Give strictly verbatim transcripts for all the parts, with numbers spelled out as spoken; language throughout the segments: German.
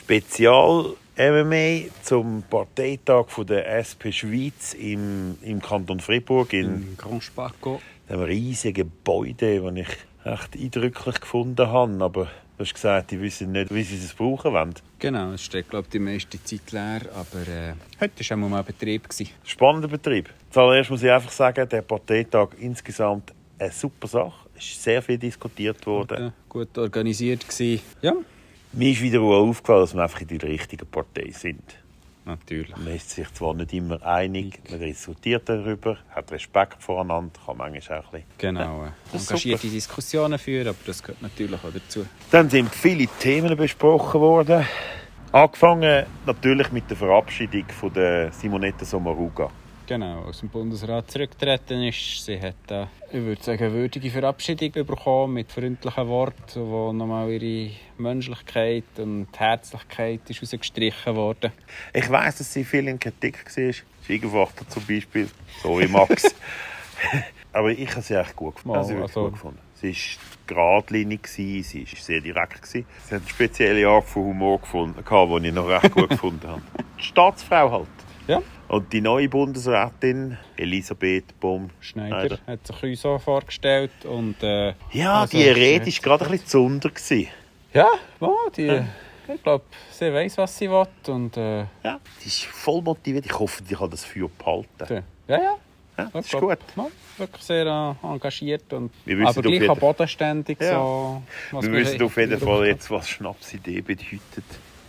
Spezial-M M A zum Parteitag der S P Schweiz im, im Kanton Fribourg in Grand Spaco. Einem riesigen Gebäude, das ich echt eindrücklich gefunden habe. Aber du hast gesagt, die wissen nicht, wie sie es brauchen wollen. Genau, es steht, glaube ich, die meiste Zeit leer. Aber äh, heute war auch mal Betrieb. Spannender Betrieb. Zuallererst muss ich einfach sagen, der Parteitag insgesamt eine super Sache. Es ist sehr viel diskutiert worden. Gut, gut organisiert gewesen. Ja. Mir ist wieder aufgefallen, dass wir einfach in der richtigen Partei sind. Natürlich. Man ist sich zwar nicht immer einig, man diskutiert darüber, hat Respekt voreinander, kann manchmal auch ein bisschen... Genau, äh, engagierte Diskussionen führen, aber das gehört natürlich auch dazu. Dann sind viele Themen besprochen worden. Angefangen natürlich mit der Verabschiedung von der Simonetta Sommaruga. Genau, aus dem Bundesrat zurückgetreten ist. Sie hat eine, ich würde sagen, eine würdige Verabschiedung bekommen mit freundlichen Worten, wo nochmal ihre Menschlichkeit und Herzlichkeit ist herausgestrichen wurde. Ich weiss, dass sie viel in Kritik war. Schwiegervater zum Beispiel, so wie Max. Aber ich habe sie echt gut gefunden. Mal, also, also, gut gefunden. Sie war geradlinig, sie war sehr direkt. Sie hat eine spezielle Art von Humor gefunden, die ich noch recht gut gefunden habe. Die Staatsfrau halt. Ja. Und die neue Bundesrätin, Elisabeth Baum-Schneider, hat sich uns so vorgestellt. Und, äh, ja, also, die Rede war gerade ein bisschen zunder. Ja, ja, die, ja. Ich glaube, sie weiss, was sie will. Und, äh, ja, die ist voll motiviert. Ich hoffe, die kann das Feuer behalten. Ja, ja. ja das ist glaub, gut. Ja, wirklich sehr äh, engagiert. Und, aber gleich auch bodenständig. Ja. So, was wir wissen auf jeden Fall jetzt, was Schnapsidee bedeutet.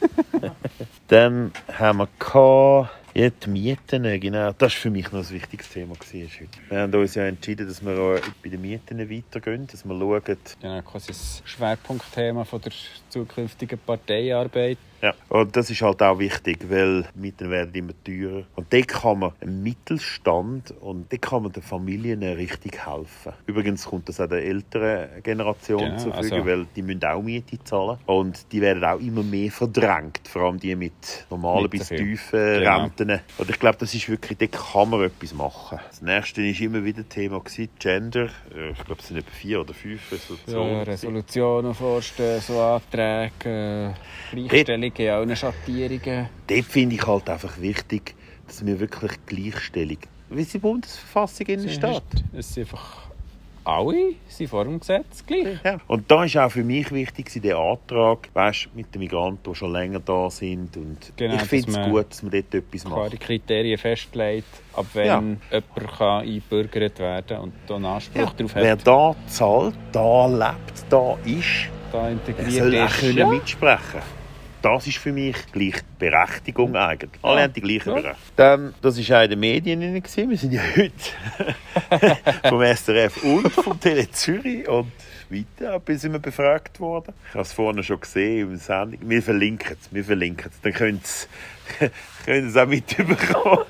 Dann haben wir gehabt, ja, die Mieten, genau. Das war für mich noch ein wichtiges Thema heute. Wir haben uns ja entschieden, dass wir auch bei den Mieten weitergehen, dass wir schauen. Genau, quasi das Schwerpunktthema von der zukünftigen Parteiarbeit. Ja, und das ist halt auch wichtig, weil die Mieten werden immer teurer. Und dort kann man einen Mittelstand und dort kann man den Familien richtig helfen. Übrigens kommt das auch der älteren Generation genau, zur Verfügung, also, weil die müssen auch Miete zahlen. Und die werden auch immer mehr verdrängt, vor allem die mit normalen nicht bis so tiefen genau. Renten. Und ich glaube, das ist wirklich, dort kann man etwas machen. Das nächste war immer wieder Thema Gender. Ich glaube, es sind etwa vier oder fünf Resolutionen. Ja, Resolutionen, Vorstöße, Anträge, äh, Gleichstellung in allen Schattierungen. Dort finde ich halt einfach wichtig, dass wir wirklich Gleichstellung, wie es in der Bundesverfassung steht. Es sind einfach alle sind vor dem Gesetz gleich. Ja. Und da ist auch für mich wichtig, der Antrag, weißt, mit den Migranten, die schon länger da sind. Und genau, ich finde es gut, dass man dort etwas macht. Klare Kriterien festlegt, ab wenn ja. jemand kann eingebürgert werden kann und da einen Anspruch ja. darauf hat. Wer da zahlt, da lebt, da ist, da integriert soll auch ist, können ja. mitsprechen. Das ist für mich Gleichberechtigung eigentlich. Alle ja. haben die gleiche ja. Berechtigung. Dann, das war auch in den Medien. Wir sind ja heute vom S R F und vom Tele Zürich und weiter sind wir befragt worden. Ich habe es vorhin schon gesehen im Sendung. Wir verlinken es. Wir verlinken es. Dann können Sie es auch mitbekommen.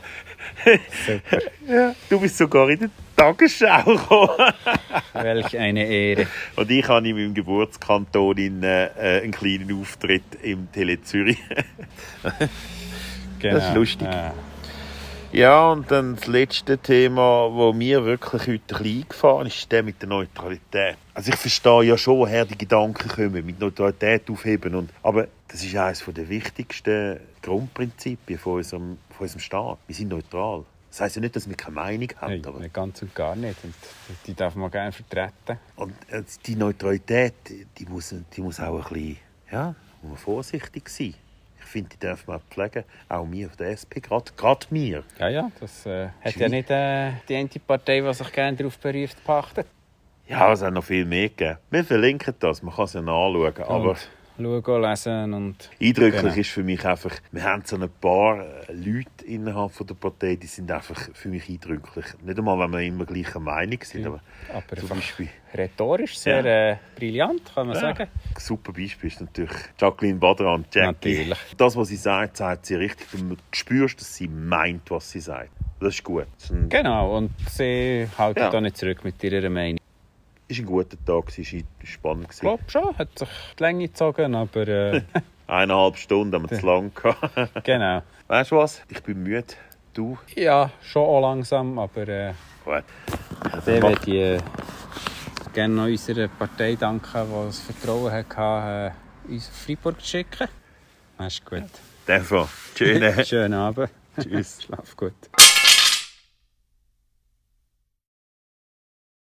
Ja, du bist sogar in der Tagesschau gekommen. Welch eine Ehre. Und ich habe in meinem Geburtskanton in, äh, einen kleinen Auftritt im Tele Zürich. Genau. Das ist lustig. Ja. Ja, und dann das letzte Thema, das mir wirklich heute ein bisschen eingefahren ist, ist der mit der Neutralität. Also ich verstehe ja schon, woher die Gedanken kommen, mit Neutralität aufheben. Und, aber das ist eines der wichtigsten Grundprinzipien von unserem, von unserem Staat. Wir sind neutral. Das heisst ja nicht, dass wir keine Meinung haben. Hey, aber nicht ganz und gar nicht. Und die darf man gerne vertreten. Und die Neutralität, die muss, die muss auch ein bisschen, ja, muss man vorsichtig sein. Ich finde, die dürfen wir pflegen. Auch wir auf der S P, gerade, gerade wir. Ja, ja, das äh, hat ja nicht äh, die eine Partei, die sich gerne darauf beruft, pachtet. Ja, es hat noch viel mehr gegeben. Wir verlinken das, man kann es ja nachschauen. Aber schauen, lesen und... Eindrücklich genau. ist für mich einfach, wir haben so ein paar Leute innerhalb der Partei, die sind einfach für mich eindrücklich. Nicht einmal, wenn wir immer gleicher Meinung sind, ja. aber, aber zum Beispiel... Rhetorisch sehr ja. äh, brillant, kann man ja. sagen. Ein super Beispiel ist natürlich Jacqueline Badran, Jackie. Natürlich. Das, was sie sagt, sagt sie richtig. Du spürst, dass sie meint, was sie sagt. Das ist gut. Das ist ein... Genau, und sie hält ja. da nicht zurück mit ihrer Meinung. Es war ein guter Tag, es war spannend. Ich glaube schon, hat sich die Länge gezogen, aber... Äh... Eineinhalb Stunden haben wir zu lang gehabt. Genau. Weißt du was? Ich bin müde. Du? Ja, schon auch langsam, aber... Äh... Gut. Dann möchte ich äh, gerne noch unserer Partei danken, die das Vertrauen hatte, äh, uns auf Freiburg zu schicken. Das ist gut. Davon. Schönen Schönen Abend. Tschüss. Schlaf gut.